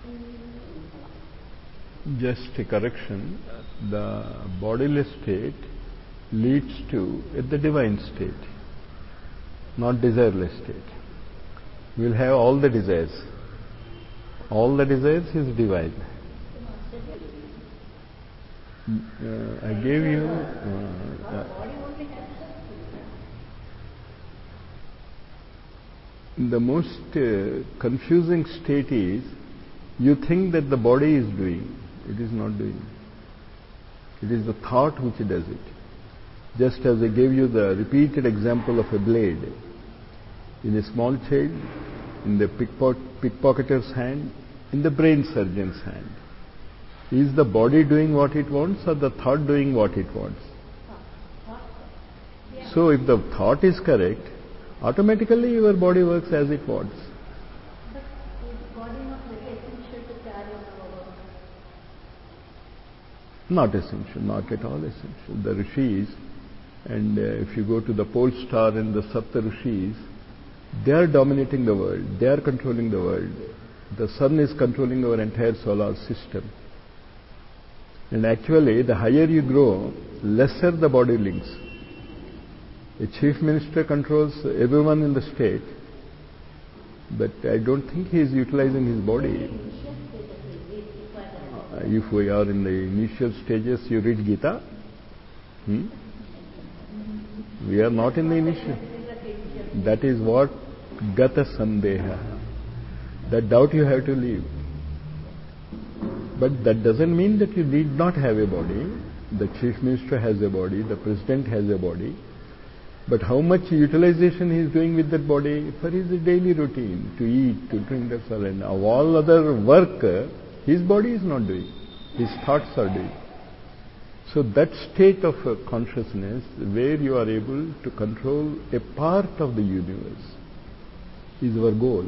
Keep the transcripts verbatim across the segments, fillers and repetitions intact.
Just a correction. The bodiless state leads to the divine state, not desireless state. We will have all the desires. All the desires is divine. Uh, I gave you. Uh, uh, the most uh, confusing state is you think that the body is doing. It is not doing. It is the thought which does it. Just as I gave you the repeated example of a blade in a small child, in the pickpocketer's hand, in the brain surgeon's hand. Is the body doing what it wants or the thought doing what it wants? So if the thought is correct, automatically your body works as it wants. But is body not very essential to carry on our work? Not essential, not at all essential. The rishis, and uh, if you go to the pole star and the Sapta Rishis, they are dominating the world. They are controlling the world. The sun is controlling our entire solar system. And actually, the higher you grow, lesser the body links. A chief minister controls everyone in the state, but I don't think he is utilizing his body. Uh, if we are in the initial stages, you read Gita. Hmm? We are not in the initial. That is what Gata Sandeha. That doubt you have to leave. But that doesn't mean that you need not have a body. The chief minister has a body, the president has a body. But how much utilization he is doing with that body for his daily routine, to eat, to drink, that's all. And of all other work, his body is not doing. His thoughts are doing. So that state of consciousness where you are able to control a part of the universe is our goal.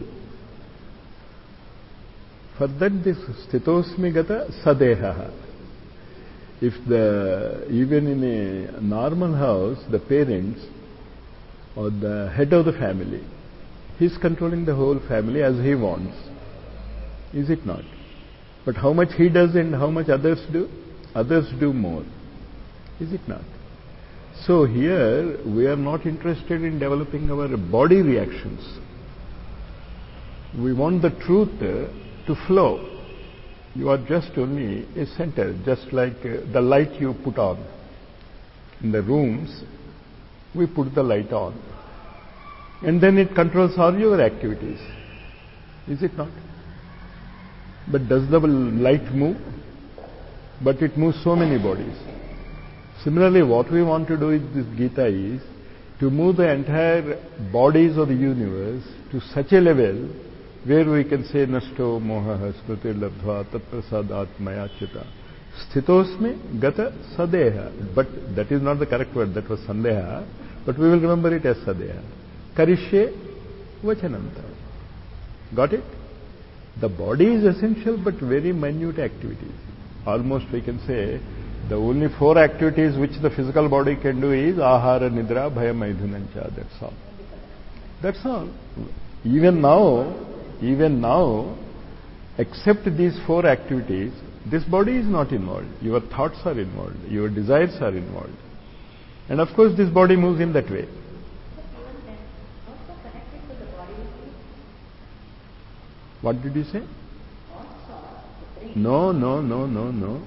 For that, this sthitosmi gata sadeha. If the, even in a normal house, the parents or the head of the family, he is controlling the whole family as he wants. Is it not? But how much he does and how much others do? Others do more. Is it not? So here we are not interested in developing our body reactions. We want the truth to flow. You are just only a center, just like uh, the light you put on. In the rooms, we put the light on. And then it controls all your activities. Is it not? But does the light move? But it moves so many bodies. Similarly, what we want to do with this Gita is to move the entire bodies of the universe to such a level where we can say Nashto Moha Smriti Labdhva Tat Prasadat Maya Chita Sthitosme Gata Sadeha. But that is not the correct word, that was Sandeha, but we will remember it as Sadeha. Karishye Vachananta. Got it? The body is essential but very minute activities. Almost we can say the only four activities which the physical body can do is Ahara, Nidra, Bhaya, Maidhunancha. That's all. That's all. Even now, even now, except these four activities, this body is not involved. Your thoughts are involved. Your desires are involved. And of course, this body moves in that way. Also connected to the body. What did you say? Also, the brain. No, no, no, no, no.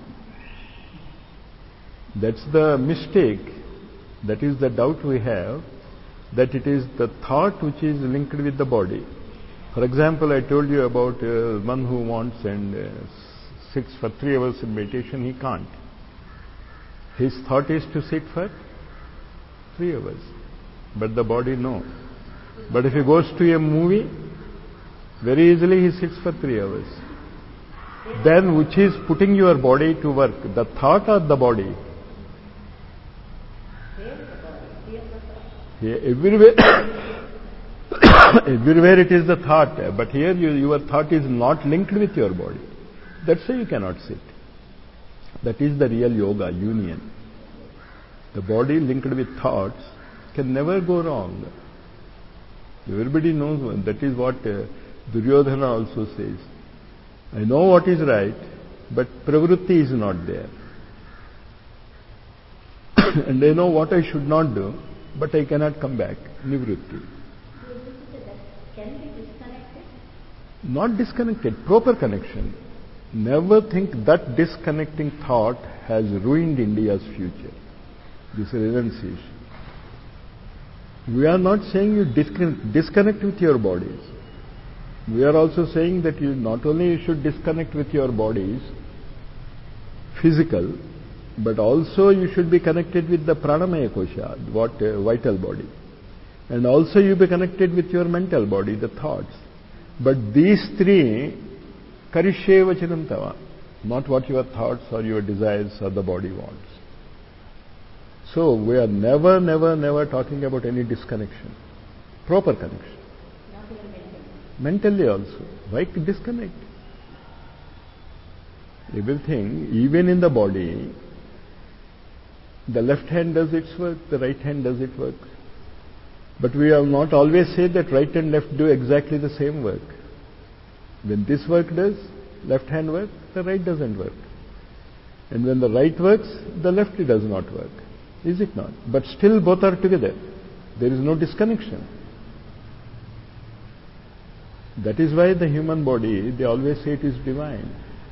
That's the mistake. That is the doubt we have, that it is the thought which is linked with the body. For example, I told you about uh, one who wants and uh, sits for three hours in meditation, he can't. His thought is to sit for three hours. But the body, no. But if he goes to a movie, very easily he sits for three hours. Then which is putting your body to work? The thought or the body? Here, everywhere, everywhere it is the thought, but here you, your thought is not linked with your body. That's why you cannot sit. That is the real yoga, union. The body linked with thoughts can never go wrong. Everybody knows one. That is what uh, Duryodhana also says. I know what is right, but pravritti is not there. And I know what I should not do, but I cannot come back. Nivritti. Can be disconnected? Not disconnected, proper connection. Never think that disconnecting thought has ruined India's future. This renunciation. We are not saying you disconnect, disconnect with your bodies. We are also saying that you not only you should disconnect with your bodies, physical, but also you should be connected with the pranamaya kosha, what uh, vital body. And also you be connected with your mental body, the thoughts. But these three, karishye vachanam tava, not what your thoughts or your desires or the body wants. So we are never, never, never talking about any disconnection. Proper connection. Not even mentally. Mentally also. Why disconnect? Everything, even in the body, the left hand does its work, the right hand does its work. But we have not always said that right and left do exactly the same work. When this work does, left hand work, the right doesn't work. And when the right works, the left does not work. Is it not? But still both are together. There is no disconnection. That is why the human body, they always say it is divine.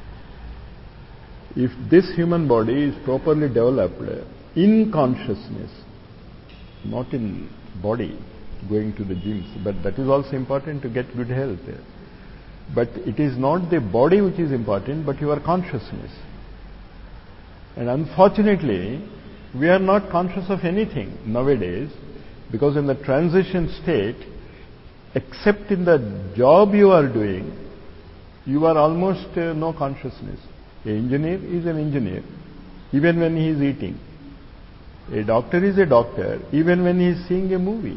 If this human body is properly developed in consciousness, not in body, going to the gyms, but that is also important to get good health. But it is not the body which is important, but your consciousness. And unfortunately, we are not conscious of anything nowadays, because in the transition state, except in the job you are doing, you are almost uh, no consciousness. An engineer is an engineer, even when he is eating. A doctor is a doctor, even when he is seeing a movie.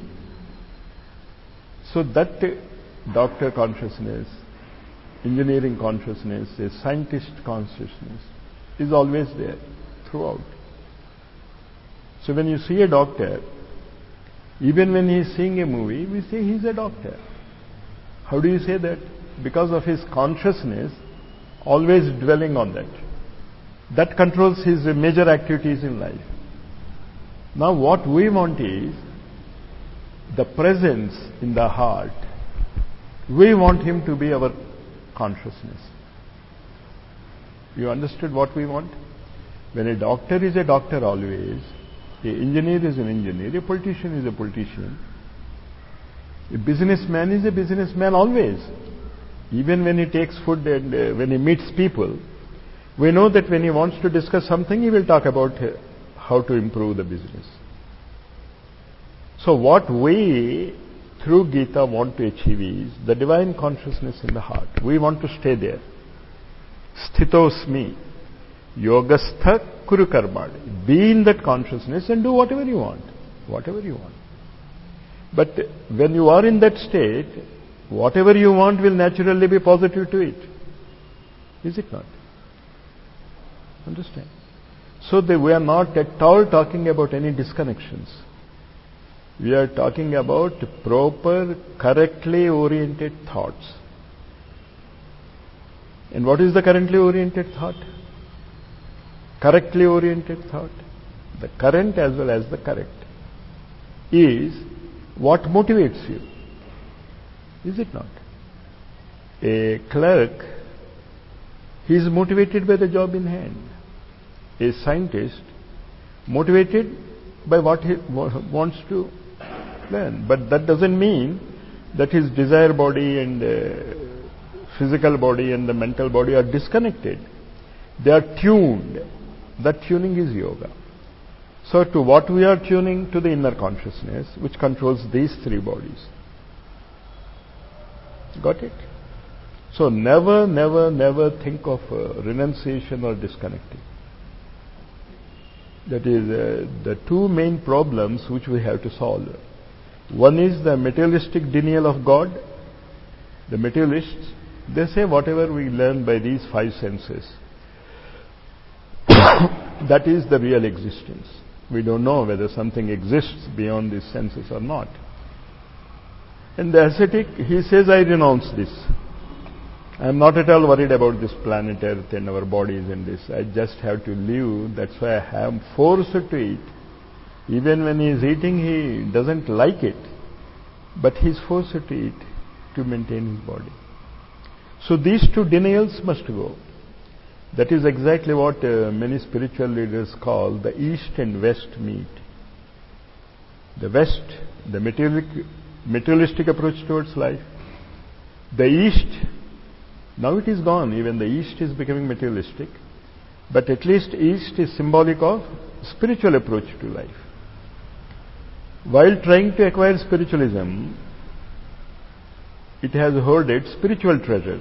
So that uh, doctor consciousness, engineering consciousness, a scientist consciousness is always there throughout. So when you see a doctor, even when he is seeing a movie, we say he is a doctor. How do you say that? Because of his consciousness always dwelling on that. That controls his major activities in life. Now what we want is the presence in the heart. We want him to be our consciousness. You understood what we want? When a doctor is a doctor always, an engineer is an engineer, a politician is a politician, a businessman is a businessman always. Even when he takes food and uh, when he meets people, we know that when he wants to discuss something, he will talk about uh, how to improve the business. So what we, through Gita, want to achieve is the divine consciousness in the heart. We want to stay there. Sthitosmi, yogastha kuru karmani. Be in that consciousness and do whatever you want. Whatever you want. But when you are in that state, whatever you want will naturally be positive to it. Is it not? Understand? So that we are not at all talking about any disconnections. We are talking about proper, correctly oriented thoughts. And what is the correctly oriented thought? Correctly oriented thought, the current as well as the correct, is what motivates you. Is it not? A clerk, he is motivated by the job in hand. A scientist, motivated by what he wants to learn. But that doesn't mean that his desire body and uh, physical body and the mental body are disconnected. They are tuned. That tuning is yoga. So to what we are tuning? To the inner consciousness, which controls these three bodies. Got it? So never, never, never think of uh, renunciation or disconnecting. That is uh, the two main problems which we have to solve. One is the materialistic denial of God. The materialists, they say whatever we learn by these five senses, that is the real existence. We don't know whether something exists beyond these senses or not. And the ascetic, he says, I renounce this. I am not at all worried about this planet Earth and our bodies and this. I just have to live. That's why I am forced to eat. Even when he is eating, he doesn't like it. But he is forced to eat to maintain his body. So these two denials must go. That is exactly what uh, many spiritual leaders call the East and West meet. The West, the materialistic, materialistic approach towards life. The East, now it is gone. Even the East is becoming materialistic. But at least East is symbolic of spiritual approach to life. While trying to acquire spiritualism, it has hoarded spiritual treasures.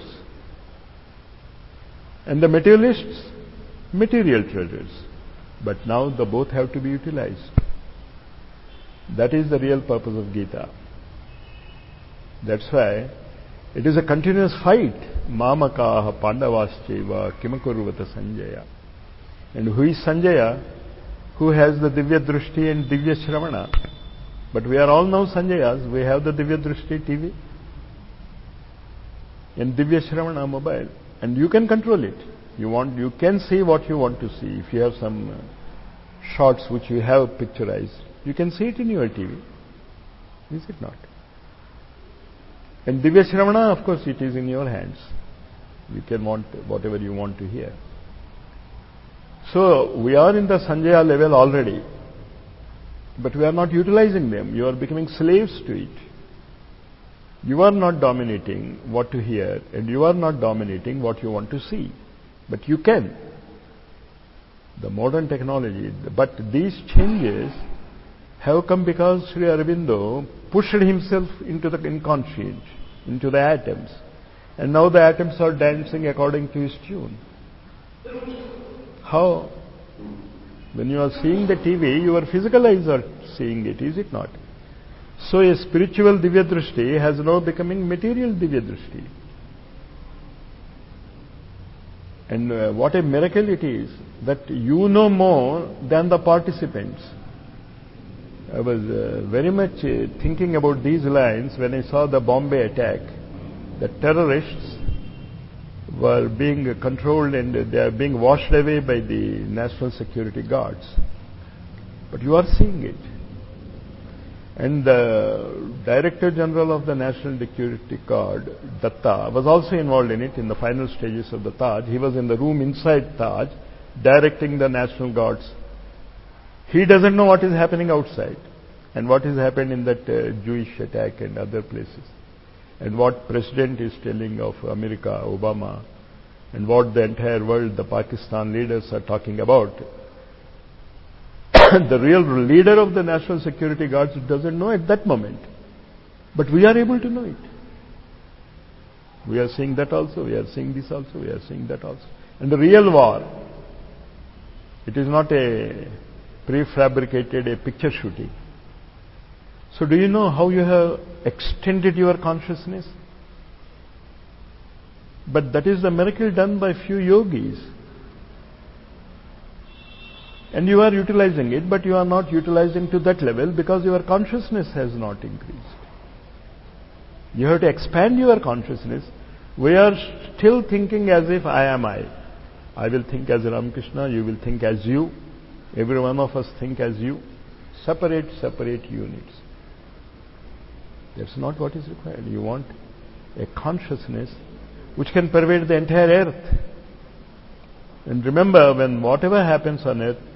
And the materialists, material treasures. But now the both have to be utilized. That is the real purpose of Gita. That's why it is a continuous fight. Mamakaha Pandavascheva Kimakurvata Sanjaya. And who is Sanjaya? Who has the Divya Drushti and Divya Shravana? But we are all now Sanjayas. We have the Divya Drushti T V and Divya Shravana mobile. And you can control it. You want, you can see what you want to see. If you have some uh, shots which you have picturized, you can see it in your T V. Is it not? And Divya Shravana, of course, it is in your hands. You can want whatever you want to hear. So, we are in the Sanjaya level already. But we are not utilizing them. You are becoming slaves to it. You are not dominating what to hear, and you are not dominating what you want to see. But you can. The modern technology. But these changes have come because Sri Aurobindo pushed himself into the inconscient, into the atoms. And now the atoms are dancing according to his tune. How? When you are seeing the T V, your physical eyes are seeing it, is it not? So a spiritual Divya Drishti has now becoming material Divya Drishti. And uh, what a miracle it is that you know more than the participants. I was uh, very much uh, thinking about these lines when I saw the Bombay attack. The terrorists were being controlled and they are being washed away by the National Security Guards. But you are seeing it. And the Director General of the National Security Guard, Datta, was also involved in it in the final stages of the Taj. He was in the room inside Taj, directing the National Guards. He doesn't know what is happening outside and what has happened in that uh, Jewish attack and other places. And what President is telling of America, Obama, and what the entire world, the Pakistan leaders are talking about. The real leader of the National Security Guards doesn't know at that moment. But we are able to know it. We are seeing that also, we are seeing this also, we are seeing that also. And the real war, it is not a prefabricated, a picture shooting. So do you know how you have extended your consciousness? But that is the miracle done by few yogis. And you are utilizing it, but you are not utilizing to that level because your consciousness has not increased. You have to expand your consciousness. We are still thinking as if I am I. I will think as Ramakrishna, you will think as you. Every one of us think as you. Separate, separate units. That's not what is required. You want a consciousness which can pervade the entire earth. And remember, when whatever happens on earth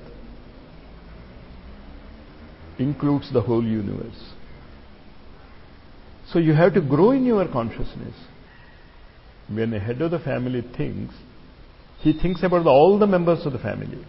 includes the whole universe. So you have to grow in your consciousness. When a head of the family thinks, he thinks about all the members of the family.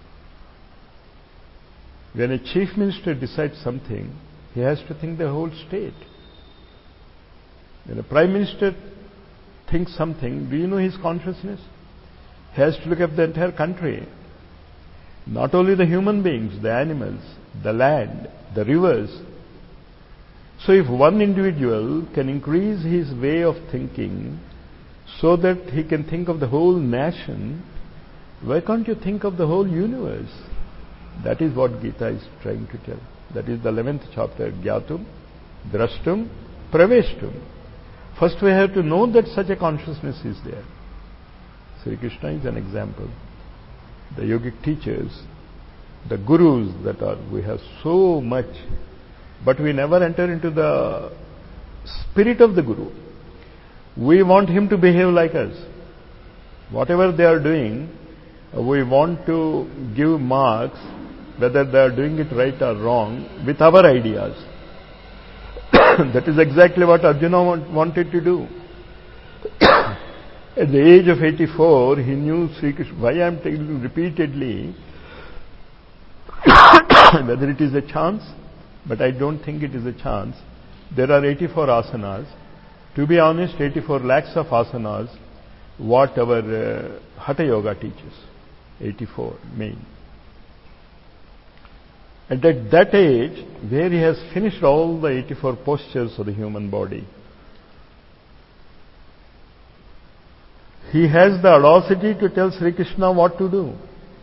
When a chief minister decides something, he has to think the whole state. When a prime minister thinks something, do you know his consciousness? He has to look at the entire country. Not only the human beings, the animals, the land, the rivers. So if one individual can increase his way of thinking so that he can think of the whole nation, why can't you think of the whole universe? That is what Gita is trying to tell. That is the eleventh chapter, Gyatum, Drashtum, Praveshtum. First we have to know that such a consciousness is there. Sri Krishna is an example. The yogic teachers, the gurus that are, we have so much, but we never enter into the spirit of the guru. We want him to behave like us. Whatever they are doing, we want to give marks, whether they are doing it right or wrong, with our ideas. That is exactly what Arjuna want, wanted to do. At the age of eighty-four, he knew Sri Krishna. Why I am telling you repeatedly, whether it is a chance, but I don't think it is a chance. There are eighty-four asanas. To be honest, eighty-four lakhs of asanas, what our uh, Hatha Yoga teaches. eighty-four main. And at that age, where he has finished all the eighty-four postures of the human body, he has the audacity to tell Sri Krishna what to do.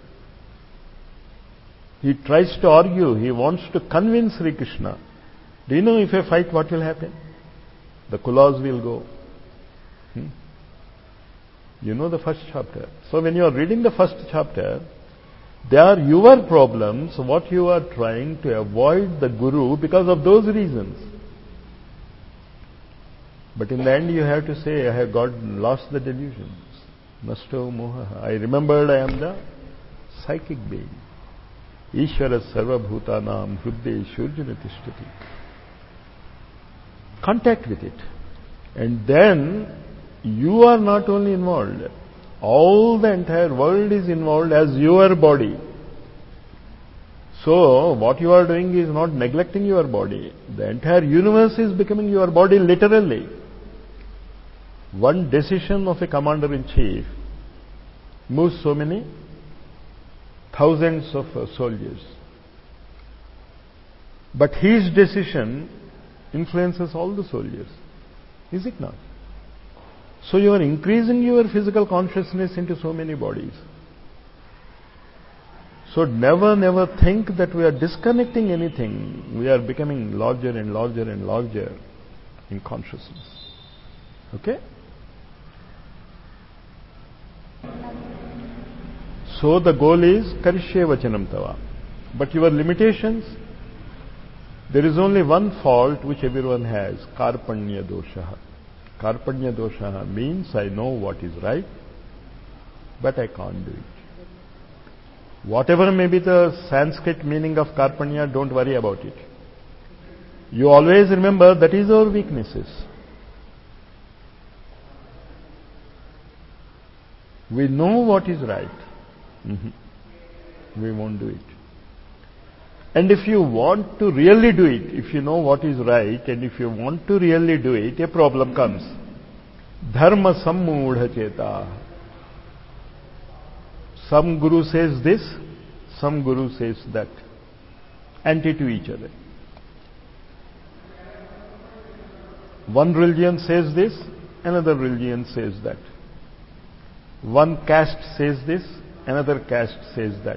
He tries to argue, he wants to convince Sri Krishna. Do you know if I fight what will happen? The kulas will go. Hmm? You know the first chapter. So when you are reading the first chapter, they are your problems, what you are trying to avoid the guru because of those reasons. But in the end you have to say, I have got lost the delusions. Nasto moha. I remembered I am the psychic being. Ishvara sarva bhutanam hridde shurjana tishtati. Contact with it. And then you are not only involved, all the entire world is involved as your body. So what you are doing is not neglecting your body. The entire universe is becoming your body literally. One decision of a commander-in-chief moves so many thousands of uh, soldiers. But his decision influences all the soldiers. Is it not? So you are increasing your physical consciousness into so many bodies. So never, never think that we are disconnecting anything. We are becoming larger and larger and larger in consciousness. Okay? So the goal is karishye vachanam tava. But your limitations, there is only one fault which everyone has, karpanya dosha. Karpanya dosha means I know what is right, but I can't do it. Whatever may be the Sanskrit meaning of karpanya, don't worry about it. You always remember that is our weaknesses. We know what is right. Mm-hmm. We won't do it. And if you want to really do it, if you know what is right, and if you want to really do it, a problem comes. Dharma sammudha cheta. Some guru says this, some guru says that. Anti to each other. One religion says this, another religion says that. One caste says this, another caste says that.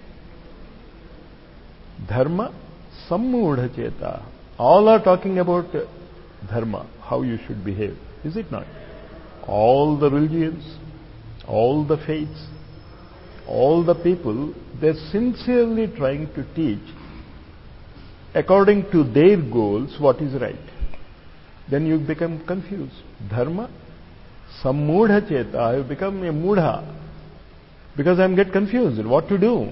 Dharma sammudha cheta. All are talking about dharma, how you should behave. Is it not? All the religions, all the faiths, all the people, they are sincerely trying to teach according to their goals what is right. Then you become confused. Dharma sammudha cheta. I have become a mudha because I am get confused. What to do?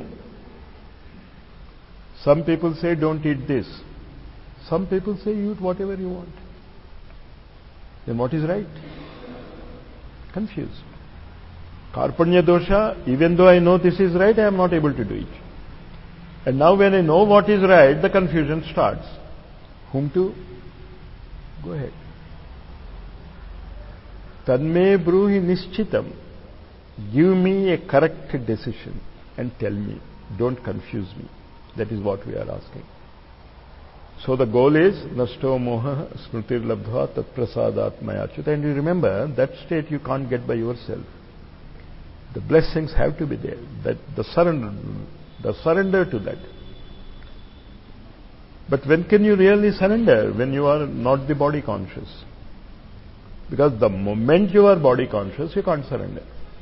Some people say don't eat this. Some people say eat whatever you want. Then what is right? Confused. Karpanya dosha, even though I know this is right, I am not able to do it. And now when I know what is right, the confusion starts. Whom to? Go ahead. Tanme bruhi nishchitam. Give me a correct decision and tell me. Don't confuse me. That is what we are asking. So the goal is nasto moha smritir labdha tat prasadat mayachyuta. And you remember, that state you can't get by yourself. The blessings have to be there. That the surrender, the surrender to that. But when can you really surrender? When you are not the body conscious. Because the moment you are body conscious, you can't surrender.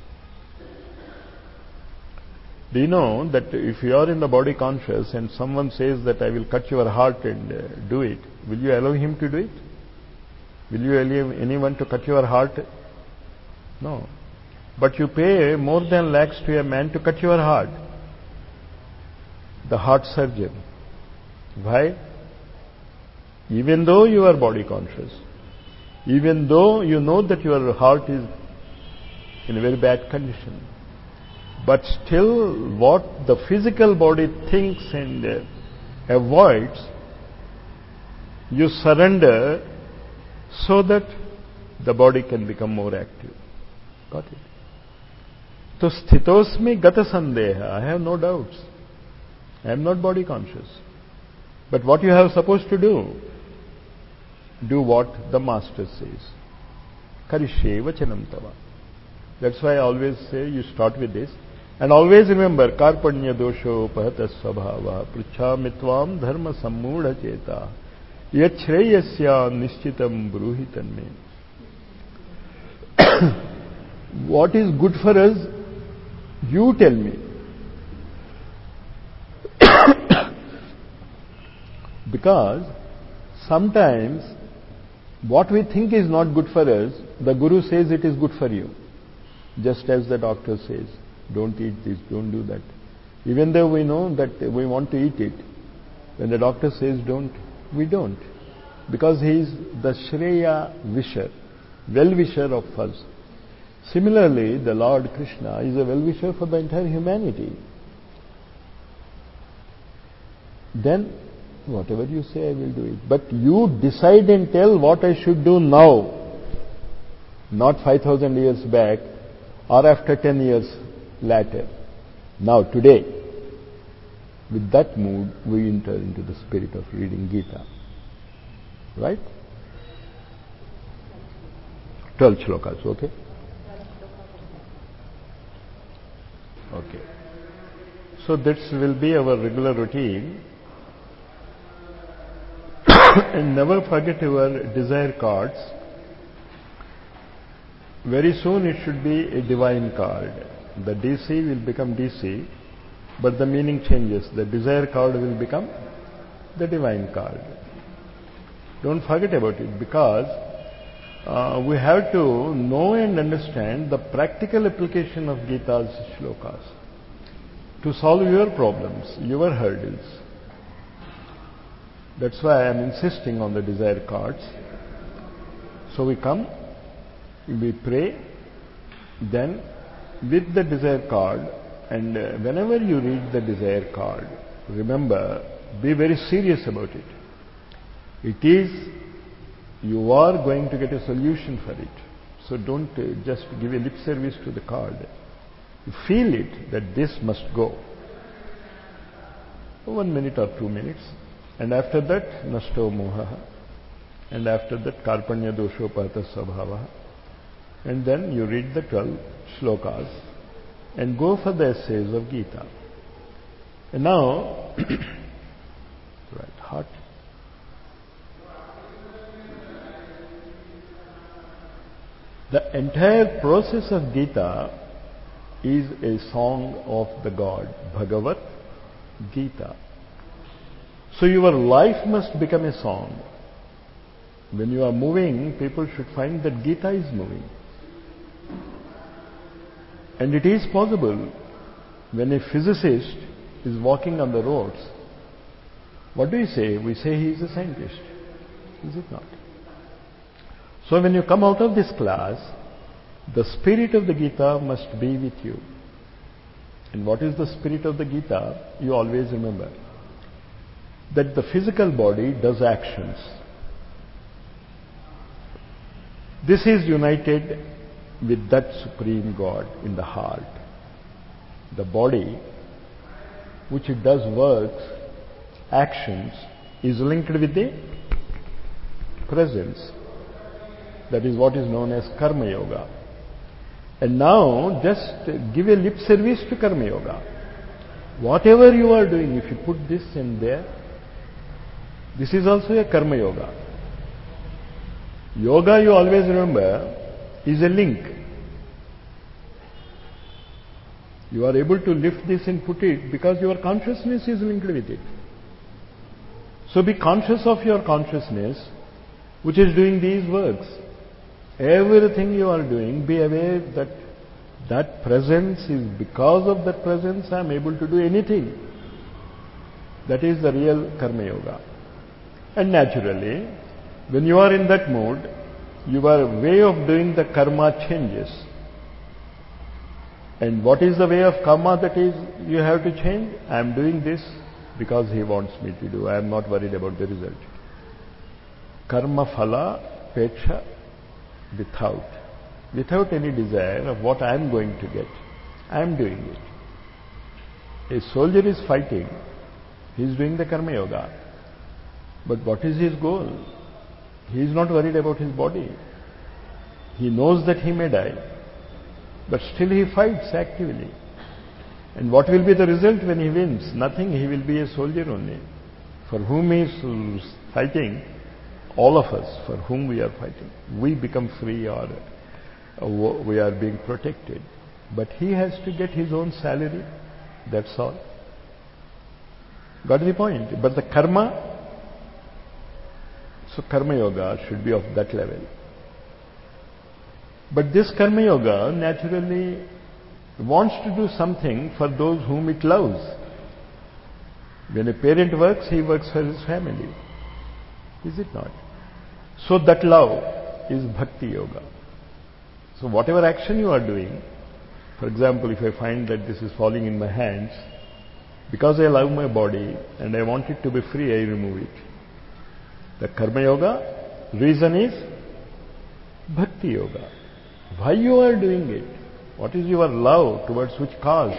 Do you know that if you are in the body conscious and someone says that I will cut your heart and uh, do it, will you allow him to do it? Will you allow anyone to cut your heart? No. But you pay more than lakhs to a man to cut your heart. The heart surgeon. Why? Even though you are body conscious, even though you know that your heart is in a very bad condition, but still what the physical body thinks and uh, avoids, you surrender so that the body can become more active. Got it? So sthitosmi gata sandeha, I have no doubts. I am not body conscious. But what you have supposed to do? Do what the Master says. Karishye vachanam tava. That's why I always say you start with this. And always remember, karpanya dosho pahata svabhava pruchhamitvam dharma sammudha cheta yachreyasya nishchitam bruhitan me. What is good for us? You tell me. Because sometimes what we think is not good for us, the Guru says it is good for you. Just as the doctor says, don't eat this, don't do that. Even though we know that we want to eat it, when the doctor says don't, we don't. Because he is the Shreya Visher, well-wisher of us. Similarly, the Lord Krishna is a well-wisher for the entire humanity. Then, whatever you say, I will do it. But you decide and tell what I should do now, not five thousand years back or after ten years later. Now, today. With that mood, we enter into the spirit of reading Gita. Right? twelve shlokas, okay? Okay. So this will be our regular routine. And never forget your desire cards. Very soon it should be a divine card. The D C will become D C, but the meaning changes. The desire card will become the divine card. Don't forget about it, because uh, we have to know and understand the practical application of Gita's shlokas to solve your problems, your hurdles. That's why I am insisting on the desire cards. So we come, we pray, then with the desire card, and uh, whenever you read the desire card, remember, be very serious about it. It is, you are going to get a solution for it. So don't uh, just give a lip service to the card. You feel it that this must go. One minute or two minutes. And after that, nashto moha. And after that, karpanya dosho pahata svabhava. And then you read the twelve shlokas and go for the essays of Gita. And now, right, heart. The entire process of Gita is a song of the God, Bhagavat Gita. So your life must become a song. When you are moving, people should find that Gita is moving. And it is possible when a physicist is walking on the roads. What do you say? We say he is a scientist. Is it not? So when you come out of this class, the spirit of the Gita must be with you. And what is the spirit of the Gita? You always remember that the physical body does actions. This is united with that Supreme God in the heart. The body, which it does works, actions, is linked with the presence. That is what is known as Karma Yoga. And now, just give a lip service to Karma Yoga. Whatever you are doing, if you put this in there, this is also a Karma Yoga. Yoga, you always remember, is a link. You are able to lift this and put it because your consciousness is linked with it. So be conscious of your consciousness, which is doing these works. Everything you are doing, be aware that that presence is because of that presence I am able to do anything. That is the real Karma Yoga. And naturally, when you are in that mode, your way of doing the karma changes. And what is the way of karma that is you have to change? I am doing this because he wants me to do. I am not worried about the result. Karma phala peksha without. Without any desire of what I am going to get. I am doing it. A soldier is fighting. He is doing the Karma Yoga. But what is his goal? He is not worried about his body. He knows that he may die. But still he fights actively. And what will be the result when he wins? Nothing. He will be a soldier only. For whom he is fighting, all of us, for whom we are fighting, we become free or we are being protected. But he has to get his own salary. That's all. Got the point? But the karma, so Karma Yoga should be of that level. But this Karma Yoga naturally wants to do something for those whom it loves. When a parent works, he works for his family. Is it not? So that love is Bhakti Yoga. So whatever action you are doing, for example, if I find that this is falling in my hands, because I love my body and I want it to be free, I remove it. The Karma Yoga, reason is Bhakti Yoga. Why you are doing it? What is your love towards which cause?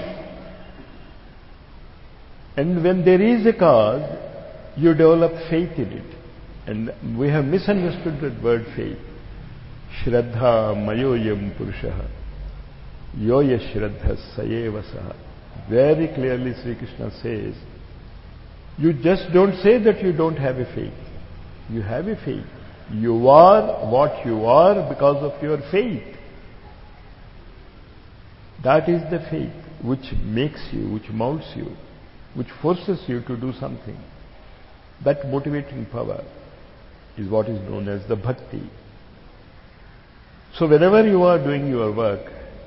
And when there is a cause, you develop faith in it. And we have misunderstood that word faith. Shraddha mayoyam purushaha. Yoya shraddha sayeva saha. Very clearly Sri Krishna says, you just don't say that you don't have a faith. You have a faith. You are what you are because of your faith. That is the faith which makes you, which molds you, which forces you to do something. That motivating power is what is known as the bhakti. So whenever you are doing your work,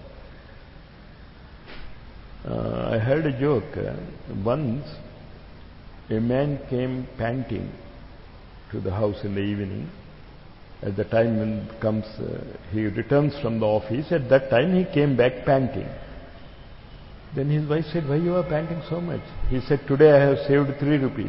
uh, I heard a joke. Uh, once a man came panting to the house in the evening. At the time when comes, uh, he returns from the office, at that time he came back panting. Then his wife said, why you are panting so much? He said, today I have saved three rupees.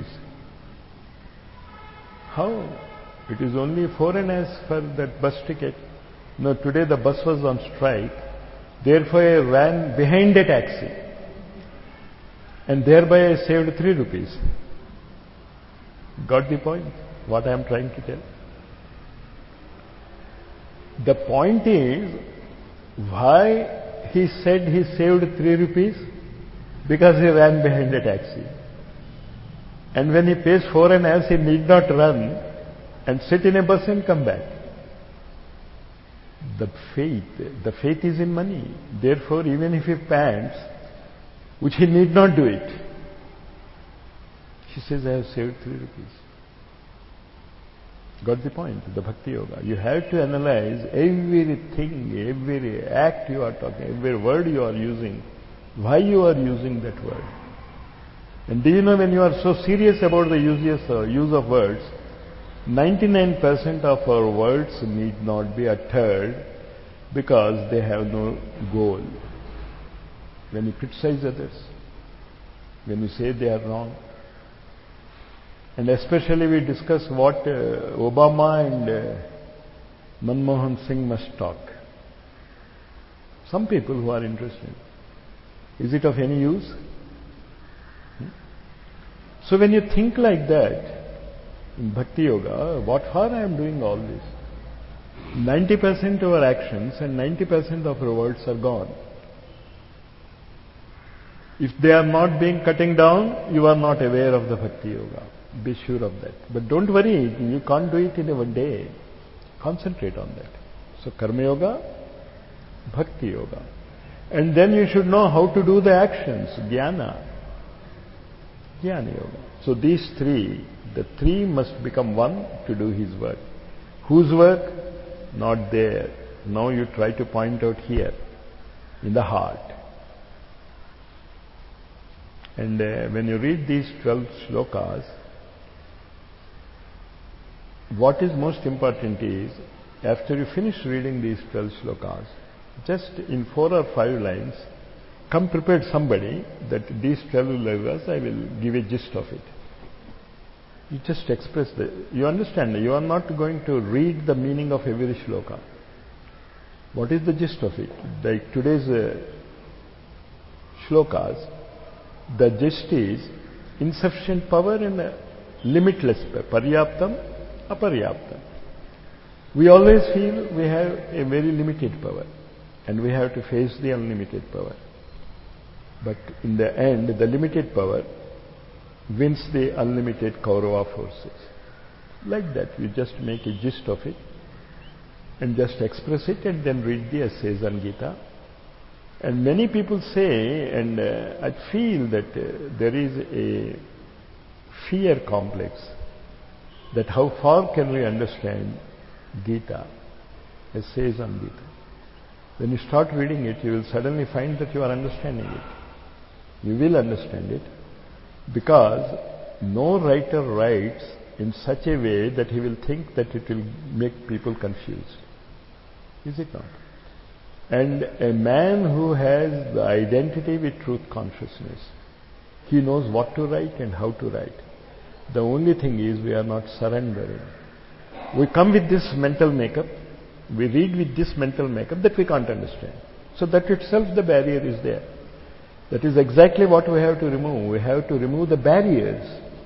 How? It is only four and as for that bus ticket. No, today the bus was on strike. Therefore I ran behind a taxi. And thereby I saved three rupees. Got the point? What I am trying to tell? The point is, why he said he saved three rupees? Because he ran behind a taxi. And when he pays four and as, he need not run and sit in a bus and come back. The faith, the faith is in money. Therefore, even if he pants, which he need not do it, he says, I have saved three rupees. Got the point? The Bhakti Yoga. You have to analyze everything, every act you are talking, every word you are using, why you are using that word. And do you know, when you are so serious about the use of, use of words, ninety-nine percent of our words need not be uttered because they have no goal. When you criticize others, when you say they are wrong, and especially we discuss what uh, Obama and uh, Manmohan Singh must talk. Some people who are interested. Is it of any use? Hmm? So when you think like that, in Bhakti Yoga, what for I am doing all this? ninety percent of our actions and ninety percent of our words are gone. If they are not being cutting down, you are not aware of the Bhakti Yoga. Be sure of that. But don't worry, you can't do it in a one day. Concentrate on that. So Karma Yoga, Bhakti Yoga. And then you should know how to do the actions, Jnana, Jnana Yoga. So these three, the three must become one to do his work. Whose work? Not there. Now you try to point out here, in the heart. And uh, when you read these twelve shlokas, what is most important is, after you finish reading these twelve shlokas, just in four or five lines, come prepared somebody that these twelve shlokas, I will give a gist of it. You just express the, you understand, you are not going to read the meaning of every shloka. What is the gist of it? Like today's uh, shlokas, the gist is insufficient power and uh, limitless power. Paryaptam, aparyaptam. We always feel we have a very limited power and we have to face the unlimited power. But in the end, the limited power wins the unlimited Kaurava forces. Like that, we just make a gist of it and just express it and then read the essays on Gita. And many people say, and uh, I feel that uh, there is a fear complex, that how far can we understand Gita, essays on Gita. When you start reading it, you will suddenly find that you are understanding it. You will understand it, because no writer writes in such a way that he will think that it will make people confused. Is it not? And a man who has the identity with truth consciousness, he knows what to write and how to write. The only thing is we are not surrendering. We come with this mental makeup, we read with this mental makeup that we can't understand. So that itself the barrier is there. That is exactly what we have to remove. We have to remove the barriers.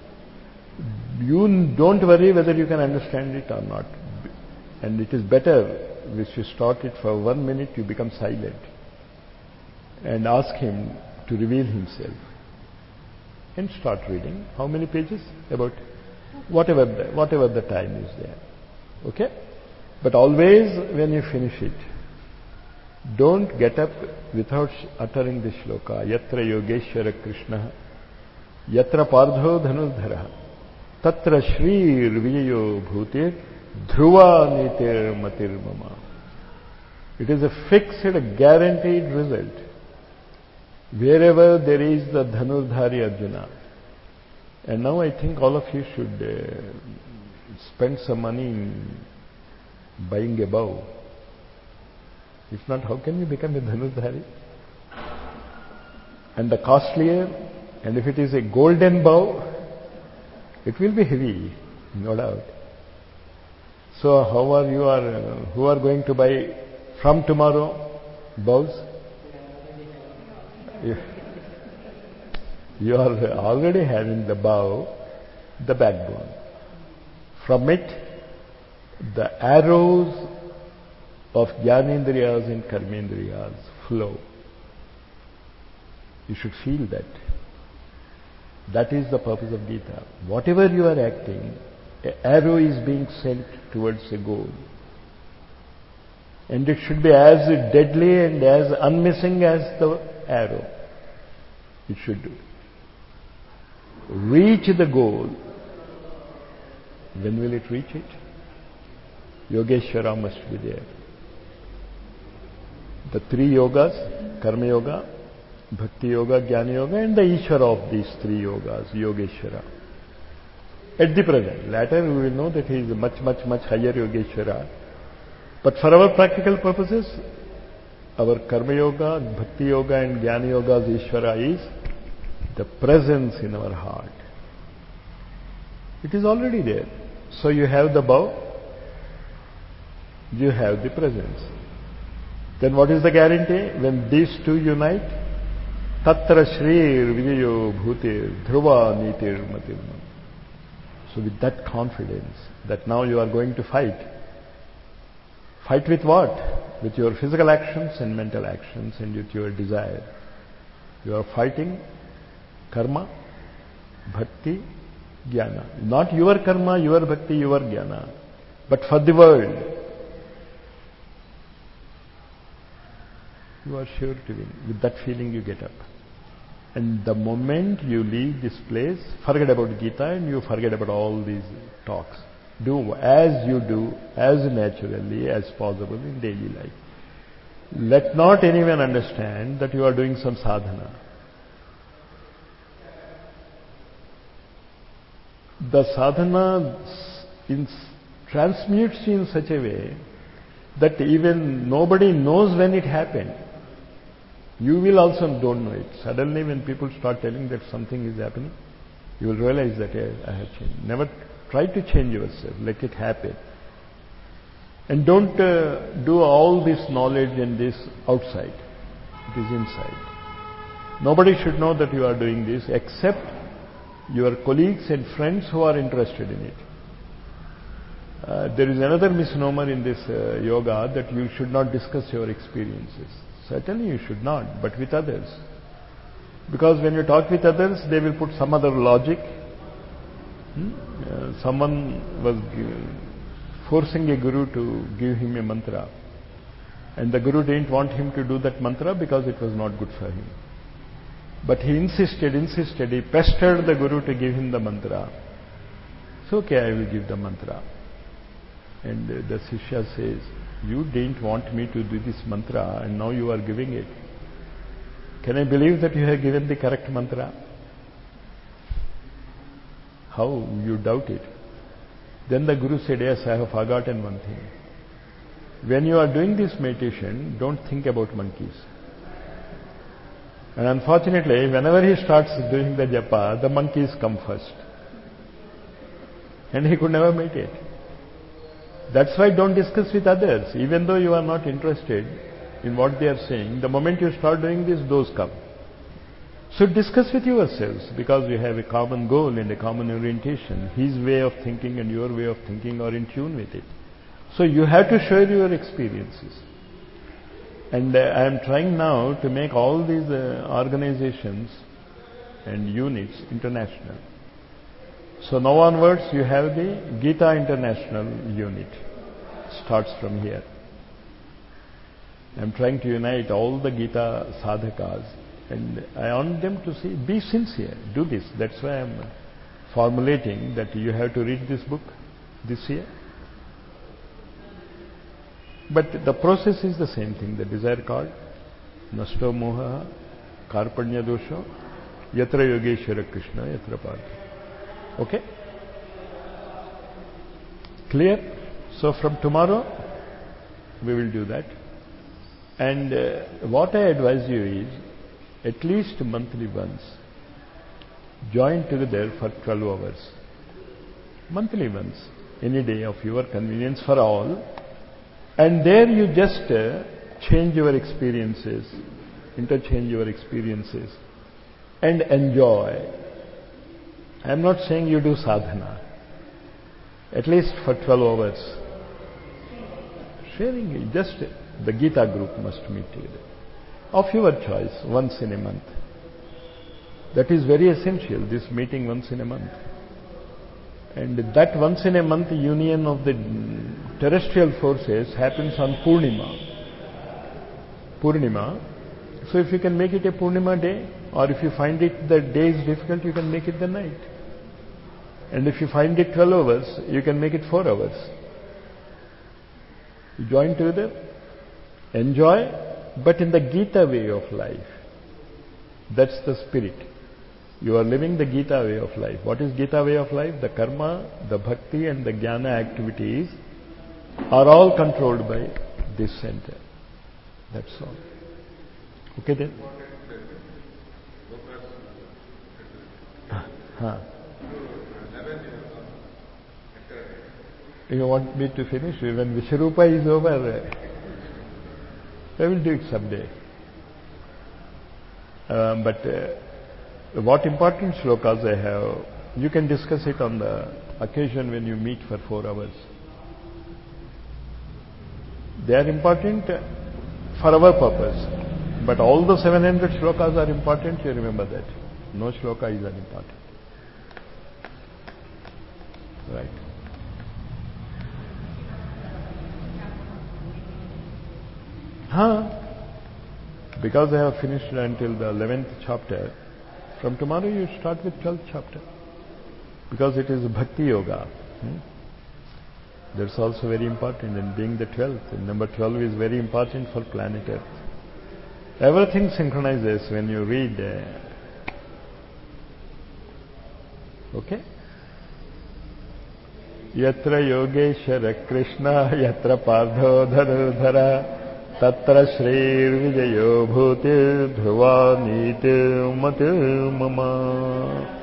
You don't worry whether you can understand it or not. And it is better if you start it for one minute, you become silent and ask him to reveal himself. And start reading. How many pages? About whatever the, whatever the time is there. Okay? But always when you finish it, don't get up without uttering the shloka. Yatra Yogeshwara Krishna, Yatra Pardho Dhanudhara, Tatra Shrir Vijayo Bhutir, Dhruva Nitir Matir Mama. It is a fixed, a guaranteed result. Wherever there is the Dhanurdhari Arjuna. And now I think all of you should uh, spend some money in buying a bow. If not, how can you become a Dhanurdhari? And the costlier, and if it is a golden bow, it will be heavy, no doubt. So how are you are, uh, who are going to buy from tomorrow bows? You, you are already having the bow, the backbone. From it, the arrows of Jnanendriyas and Karmendriyas flow. You should feel that. That is the purpose of Gita. Whatever you are acting, an arrow is being sent towards a goal. And it should be as deadly and as unmissing as the arrow. It should reach the goal. When will it reach it? Yogeshwara must be there. The three yogas, Karma Yoga, Bhakti Yoga, Jnana Yoga, and the Ishvara of these three yogas, Yogeshwara. At the present, later we will know that he is much, much, much higher Yogeshwara. But for our practical purposes, our Karma Yoga, Bhakti Yoga and Jnana Yoga's Ishvara is the presence in our heart. It is already there. So you have the bow, you have the presence. Then what is the guarantee? When these two unite, Tatra Shrir Vijayo Bhutir Dhruva Nitir Matirma. So with that confidence that now you are going to fight. Fight with what? With your physical actions and mental actions and with your desire. You are fighting karma, bhakti, jnana. Not your karma, your bhakti, your jnana, but for the world. you are sure to win. With that feeling you get up. And the moment you leave this place, forget about Gita and you forget about all these talks. Do as you do, as naturally as possible in daily life. Let not anyone understand that you are doing some sadhana. The sadhana in, transmutes you in such a way that even nobody knows when it happened. You will also don't know it. Suddenly when people start telling that something is happening, you will realize that hey, I have changed. Never try to change yourself. Let it happen. And don't uh, do all this knowledge and this outside. It is inside. Nobody should know that you are doing this except your colleagues and friends who are interested in it. Uh, there is another misnomer in this uh, yoga that you should not discuss your experiences. Certainly you should not, but with others. Because when you talk with others, they will put some other logic. Hmm? Uh, someone was g- forcing a guru to give him a mantra. And the guru didn't want him to do that mantra because it was not good for him. But he insisted, insisted, he pestered the guru to give him the mantra. It's okay, I will give the mantra. And uh, the Shishya says, you didn't want me to do this mantra and now you are giving it. Can I believe that you have given the correct mantra? How? You doubt it. Then the Guru said, yes, I have forgotten one thing. When you are doing this meditation, don't think about monkeys. And unfortunately, whenever he starts doing the japa, the monkeys come first. And he could never meditate. That's why don't discuss with others. Even though you are not interested in what they are saying, the moment you start doing this, those come. So discuss with yourselves, because you have a common goal and a common orientation. His way of thinking and your way of thinking are in tune with it. So you have to share your experiences. And uh, I am trying now to make all these uh, organizations and units international. So now onwards you have the Gita International unit. Starts from here. I am trying to unite all the Gita sadhakas, and I want them to see, be sincere, do this. That's why I am formulating that you have to read this book this year. But the process is the same thing. The desire card, Nasto Moha, Karpanya Dosho, Yatra Yogeshwara Krishna, Yatra Partha. Okay? Clear? So from tomorrow, we will do that. And uh, what I advise you is, at least monthly once, join together for twelve hours. Monthly once, any day of your convenience for all. And there you just uh, change your experiences, interchange your experiences, and enjoy. I am not saying you do sadhana. At least for twelve hours. Sharing, just the Gita group must meet together. Of your choice, once in a month. That is very essential, this meeting once in a month. And that once in a month union of the terrestrial forces happens on Purnima. Purnima. So if you can make it a Purnima day, or if you find it the day is difficult, you can make it the night. And if you find it twelve hours, you can make it four hours. You join together, enjoy, but in the Gita way of life. That's the spirit. You are living the Gita way of life. What is Gita way of life? The karma, the bhakti and the jnana activities are all controlled by this center. That's all. Okay then? Huh. You want me to finish? When Vishwarupa is over, I will do it someday. Um, but uh, what important shlokas I have, you can discuss it on the occasion when you meet for four hours. They are important for our purpose. But all the seven hundred shlokas are important, you remember that. No shloka is unimportant. Right. Huh? Because I have finished until the eleventh chapter, from tomorrow you start with twelfth chapter. Because it is Bhakti Yoga. Hmm? That's also very important in being the twelfth. And number twelve is very important for planet Earth. Everything synchronizes when you read. Uh, okay? Yatra Yogeshwara Krishna, Yatra Pardho Dharudhara, Tatra Shrir Vijayo Bhuti Dhruva Niti Mati Mama.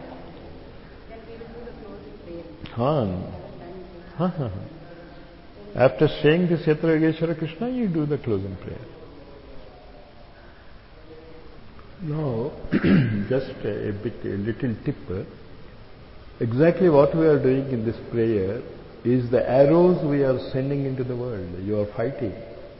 Han. Ha, ha, ha. After saying this Yatra Yogeshwara Krishna, you do the closing prayer. Now, just a bit, a little tip. Exactly what we are doing in this prayer is the arrows we are sending into the world. You are fighting.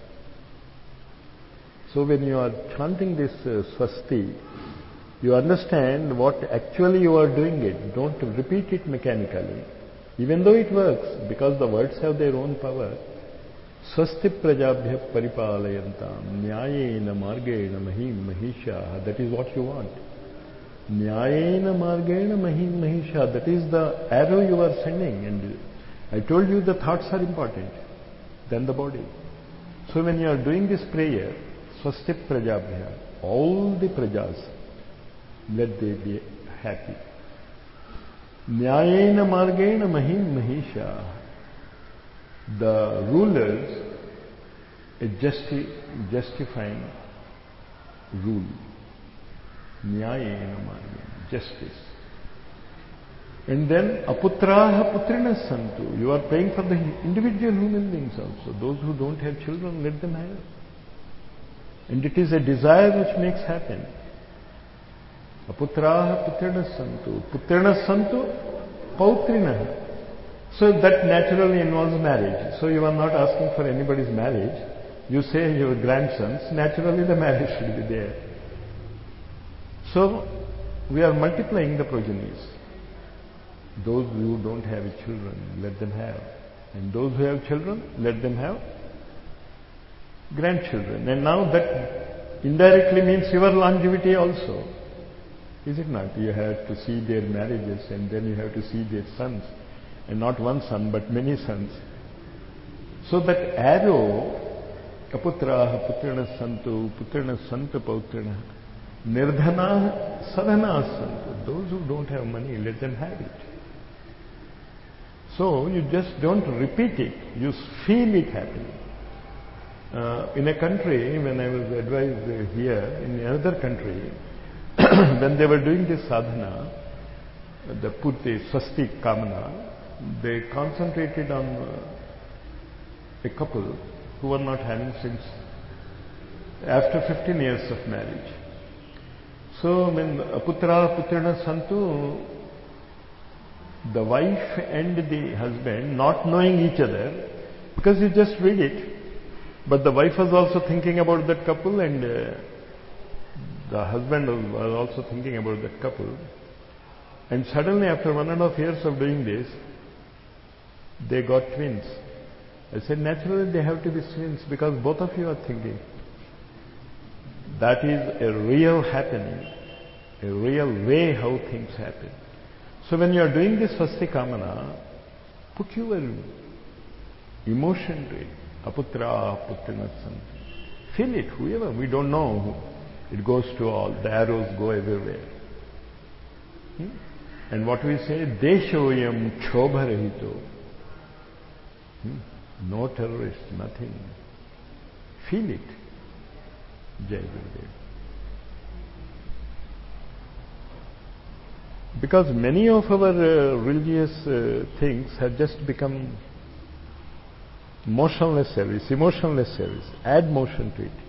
So when you are chanting this uh, swasti, you understand what actually you are doing it. Don't repeat it mechanically. Even though it works, because the words have their own power. Swasti prajabhya paripalayantam nyayena margena mahim mahisha. That is what you want. Nyayena margena mahim mahisha. That is the arrow you are sending. And I told you the thoughts are important than the body. So when you are doing this prayer, swasti prajabhya, all the prajas, let they be happy. Nyayena margena mahim mahisha. The rulers a justi justifying rule. Nyayena margena, justice. And then aputraha putrina santu. You are praying for the individual human beings also. Those who don't have children, let them have. And it is a desire which makes happen. Aputraha putrina santu. Putrina santu pautrina. So that naturally involves marriage. So you are not asking for anybody's marriage. You say your grandsons, naturally the marriage should be there. So we are multiplying the progenies. Those who don't have children, let them have. And those who have children, let them have grandchildren. And now that indirectly means your longevity also. Is it not? You have to see their marriages and then you have to see their sons. And not one son, but many sons. So that arrow, aputraha putrina santu, putrina santu pautrina, nirdhana sadhana santu. Those who don't have money, let them have it. So you just don't repeat it, you feel it happening. Uh, in a country, when I was advised here, in another country, when they were doing this sadhana, the putti, swasti kamana, they concentrated on uh, a couple who were not having since after fifteen years of marriage. So when aputra putrina santu, the wife and the husband not knowing each other, because you just read it, but the wife was also thinking about that couple and uh, the husband was also thinking about that couple. And suddenly after one and a half years of doing this, they got twins. I said, naturally they have to be twins because both of you are thinking. That is a real happening, a real way how things happen. So when you are doing this swasti kamana, put your emotion to it. Aputra putrina santu. Feel it, whoever, we don't know. It goes to all, the arrows go everywhere. Hmm? And what we say, deshoyam kshobarahito. Hmm? No terrorist, nothing. Feel it. Jai Gurudev. Because many of our uh, religious uh, things have just become motionless service, emotionless service. Add motion to it.